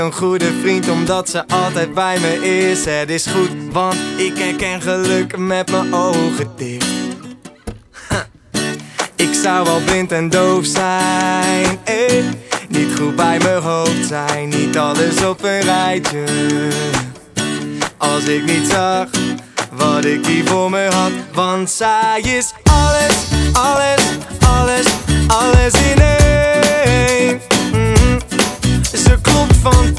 Een goede vriend omdat ze altijd bij me is. Het is goed, want ik herken geluk met mijn ogen dicht. Ik zou wel blind en doof zijn, niet goed bij mijn hoofd zijn, niet alles op een rijtje. Als ik niet zag wat ik hier voor me had. Want zij is alles, alles, alles, alles in één. Ze klopt van